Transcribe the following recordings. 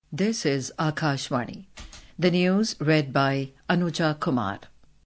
This is Akashvani. The news read by Anuja Kumar.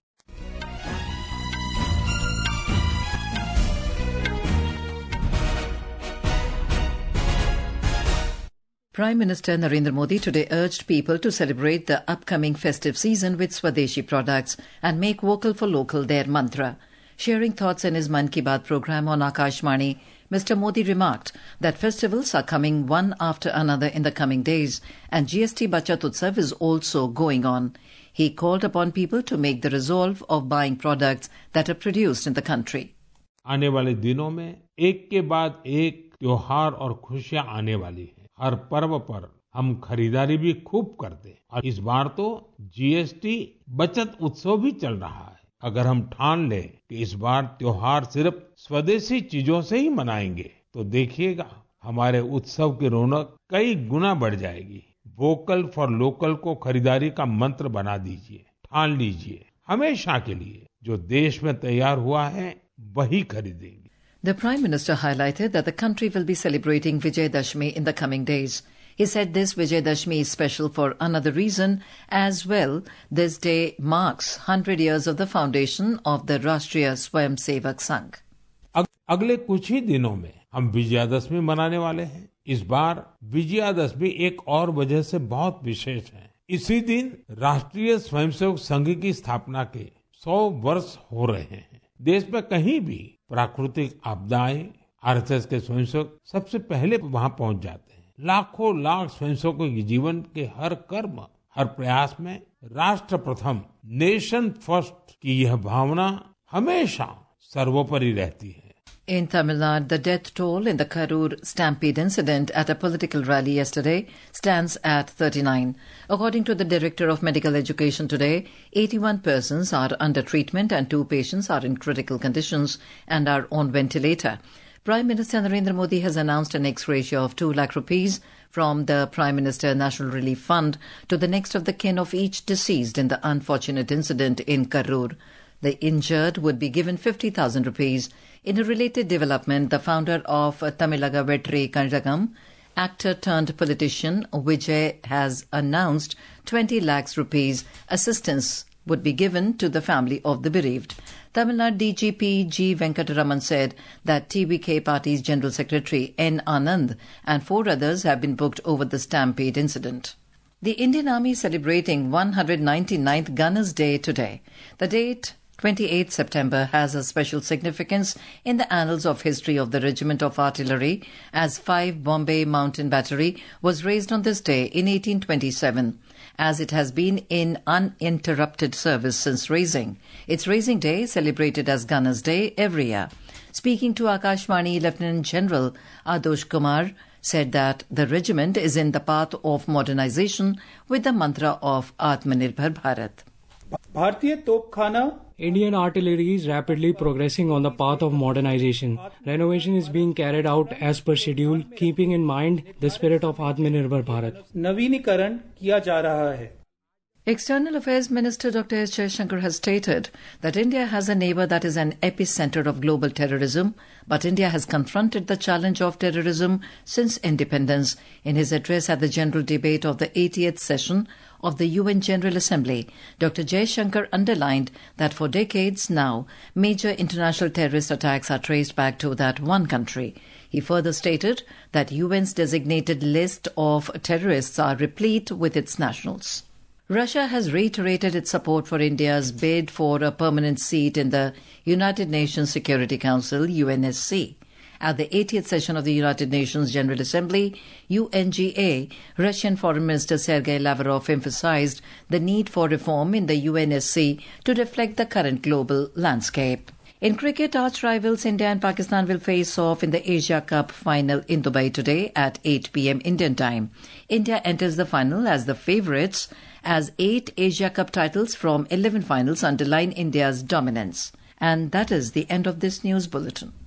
Prime Minister Narendra Modi today urged people to celebrate the upcoming festive season with Swadeshi products and make vocal for local their mantra. Sharing thoughts in his Mann Ki Baat program on Akashvani, Mr. Modi remarked that festivals are coming one after another in the coming days and GST Bachat Utsav is also going on. He called upon people to make the resolve of buying products that are produced in the country. आने वाले दिनों में एक के बाद एक त्योहार और खुशियां आने वाली हैं। हर पर्व पर हम खरीदारी भी खूब करते हैं और इस बार तो जीएसटी बचत उत्सव भी चल रहा है। अगर हम ठान लें कि इस बार त्योहार सिर्फ स्वदेशी चीजों से ही मनाएंगे तो देखिएगा हमारे उत्सव की रौनक कई गुना बढ़ जाएगी। वोकल फॉर लोकल को खरीदारी का मंत्र बना दीजिए, ठान लीजिए। हमेशा के लिए जो देश में तैयार हुआ है वही खरीदेंगे। The Prime Minister highlighted that the country will be celebrating Vijayadashmi in the coming days. He said this Vijayadashmi is special for another reason as well. This day marks 100 years of the foundation of the Rashtriya Swayamsevak Sangh. अगले कुछ ही दिनों में हम विजयादशमी मनाने वाले हैं। इस बार विजयादशमी एक और वजह से बहुत विशेष है। इसी दिन राष्ट्रीय स्वयंसेवक संघ की स्थापना के 100 वर्ष हो रहे हैं। देश में कहीं भी प्राकृतिक आपदाएं आरएसएस के स्वयंसेवक सबसे पहले वहां पहुंच जाते हैं। लाखों लाख स्वयंसेवकों के जीवन के हर कर्म, हर प्रयास में राष्ट्र प्रथम, नेशन फर्स्ट की यह भावना हमेशा सर्वोपरि रहती है। In Tamil Nadu, the death toll in the Karur stampede incident at a political rally yesterday stands at 39. According to the Director of Medical Education today, 81 persons are under treatment and 2 patients are in critical conditions and are on ventilator. Prime Minister Narendra Modi has announced an ex-ratio of 2 lakh rupees from the Prime Minister National Relief Fund to the next of the kin of each deceased in the unfortunate incident in Karur. The injured would be given 50,000 rupees. In a related development, the founder of Tamilaga Vetri Kazhagam, actor turned politician Vijay, has announced 20 lakhs rupees assistance would be given to the family of the bereaved. Tamil Nadu DGP G. Venkataraman said that TVK Party's General Secretary N. Anand and 4 others have been booked over the stampede incident. The Indian Army is celebrating 199th Gunners Day today. The date 28 September has a special significance in the annals of history of the Regiment of Artillery, as 5 Bombay Mountain Battery was raised on this day in 1827, as it has been in uninterrupted service since raising. Its raising day is celebrated as Gunners Day every year. Speaking to Akashvani, Lieutenant General Adosh Kumar said that the regiment is in the path of modernization with the mantra of Atmanirbhar Bharat. भारतीय तोपखाना Indian artillery is rapidly progressing on the path of modernization. Renovation is being carried out as per schedule, keeping in mind the spirit of Atmanirbhar Bharat. नवीनीकरण किया जा रहा है. External Affairs Minister Dr. S. Jaishankar has stated that India has a neighbor that is an epicenter of global terrorism, but India has confronted the challenge of terrorism since independence. In his address at the general debate of the 80th session of the UN General Assembly, Dr. Jaishankar underlined that for decades now, major international terrorist attacks are traced back to that one country. He further stated that UN's designated list of terrorists are replete with its nationals. Russia has reiterated its support for India's bid for a permanent seat in the United Nations Security Council, UNSC. At the 80th session of the United Nations General Assembly, UNGA, Russian Foreign Minister Sergei Lavrov emphasized the need for reform in the UNSC to reflect the current global landscape. In cricket, arch rivals India and Pakistan will face off in the Asia Cup final in Dubai today at 8 p.m. Indian time. India enters the final as the favourites, as 8 Asia Cup titles from 11 finals underline India's dominance. And that is the end of this news bulletin.